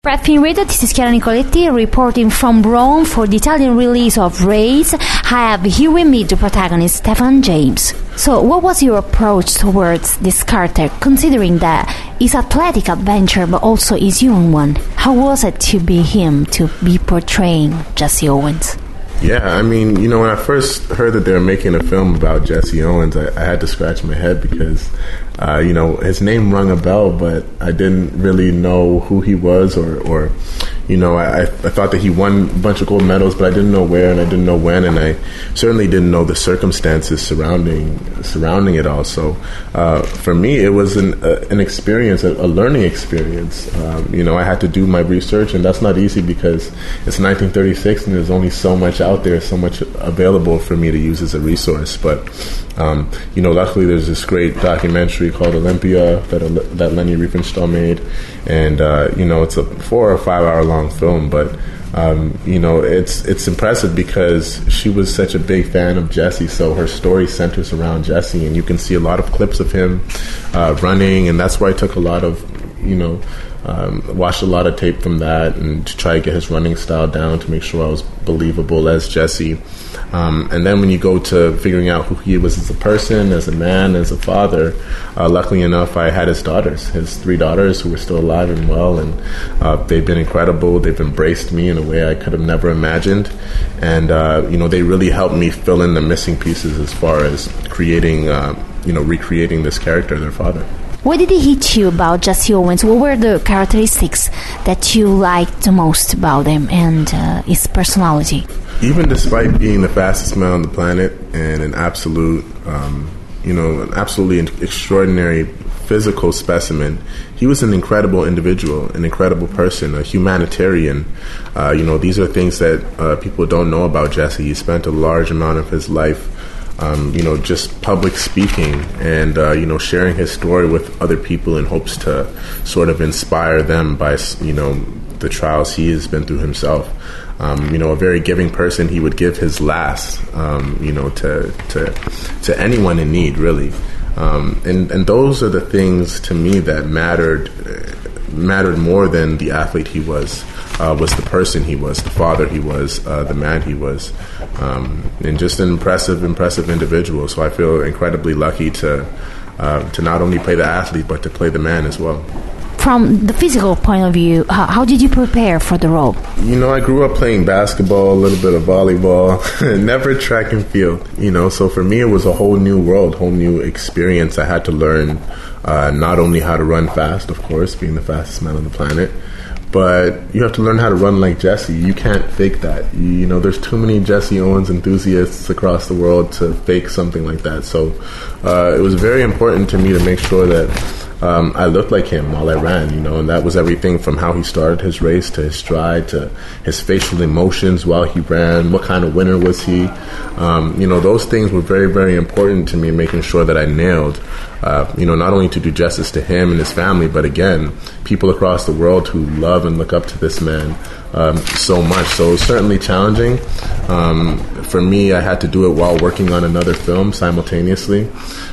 Brad Film Radio, this is Chiara Nicoletti reporting from Rome for the Italian release of Race. I have here with me the protagonist, Stephan James. So, what was your approach towards this character, considering that his athletic adventure but also his human one? How was it to be him, to be portraying Jesse Owens? Yeah, I mean, when I first heard that they were making a film about Jesse Owens, I had to scratch my head because, his name rung a bell, but I didn't really know who he was or I thought that he won a bunch of gold medals, but I didn't know where and I didn't know when, and I certainly didn't know the circumstances surrounding it all. So for me, it was an experience, a learning experience. I had to do my research, and that's not easy because it's 1936 and there's only so much out there, so much available for me to use as a resource. But luckily there's this great documentary called Olympia that Leni Riefenstahl made, and it's a 4 or 5 hour long film, but it's impressive because she was such a big fan of Jesse, so her story centers around Jesse, and you can see a lot of clips of him running, and that's why I took a lot of watched a lot of tape from that and to try to get his running style down to make sure I was believable as Jesse. And then when you go to figuring out who he was as a person, as a man, as a father, luckily enough, I had his 3 daughters who were still alive and well, and they've been incredible. They've embraced me in a way I could have never imagined. And, they really helped me fill in the missing pieces as far as recreating this character, their father. What did it hit you about Jesse Owens? What were the characteristics that you liked the most about him and his personality? Even despite being the fastest man on the planet and an absolutely extraordinary physical specimen, he was an incredible individual, an incredible person, a humanitarian. These are things that people don't know about Jesse. He spent a large amount of his life just public speaking and, sharing his story with other people in hopes to sort of inspire them by, the trials he has been through himself. A very giving person. He would give his last, to anyone in need, really. And those are the things to me that mattered more than the athlete he was the person he was, the father he was, the man he was, and just an impressive individual. So I feel incredibly lucky to not only play the athlete, but to play the man as well. From the physical point of view, how did you prepare for the role? I grew up playing basketball, a little bit of volleyball, never track and field, so for me it was a whole new world, whole new experience. I had to learn not only how to run fast, of course, being the fastest man on the planet, but you have to learn how to run like Jesse. You can't fake that. There's too many Jesse Owens enthusiasts across the world to fake something like that. So it was very important to me to make sure that I looked like him while I ran, and that was everything from how he started his race to his stride to his facial emotions while he ran. What kind of winner was he? Those things were very, very important to me, making sure that I nailed, not only to do justice to him and his family, but again, people across the world who love and look up to this man so much. So it was certainly challenging. For me, I had to do it while working on another film simultaneously.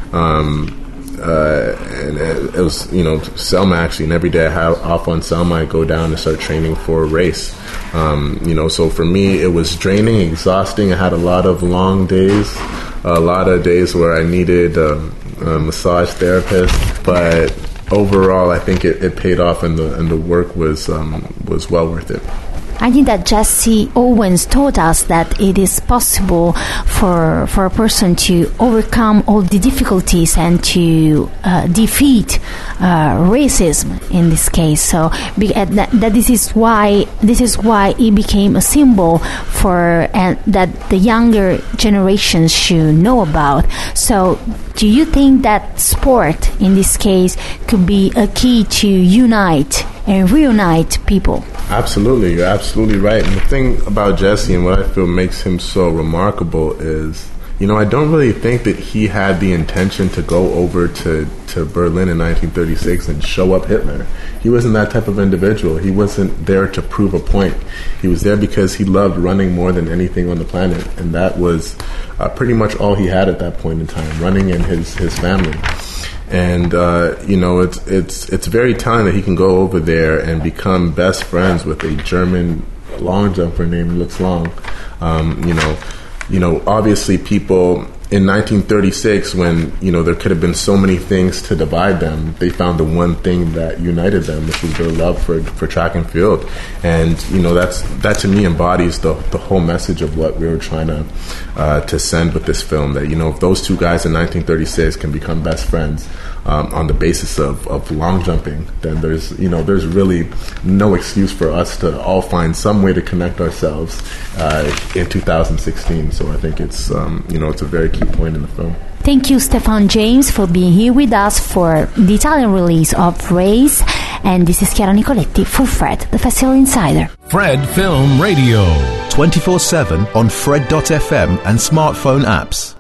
And it was, Selma actually, and every day I have off on Selma, I go down and start training for a race. So for me, it was draining, exhausting. I had a lot of long days, a lot of days where I needed a massage therapist, but overall, I think it paid off, and the work was well worth it. I think that Jesse Owens taught us that it is possible for a person to overcome all the difficulties and to defeat racism in this case. So that this is why he became a symbol for that the younger generations should know about. So do you think that sport in this case could be a key to unite and reunite people? Absolutely, you're absolutely right. And the thing about Jesse and what I feel makes him so remarkable is, I don't really think that he had the intention to go over to Berlin in 1936 and show up Hitler. He wasn't that type of individual. He wasn't there to prove a point. He was there because he loved running more than anything on the planet, and that was pretty much all he had at that point in time, running and his family. And it's very telling that he can go over there and become best friends with a German long jumper named Lutz Long. Obviously people in 1936, when there could have been so many things to divide them, they found the one thing that united them, which was their love for track and field. And that to me embodies the whole message of what we were trying to send with this film. That if those two guys in 1936 can become best friends on the basis of long jumping, then there's really no excuse for us to all find some way to connect ourselves in 2016. So I think it's it's a very key point in the film. Thank you, Stefan James, for being here with us for the Italian release of Race. And this is Chiara Nicoletti for Fred, the Festival Insider. Fred Film Radio. 24/7 on Fred.fm and smartphone apps.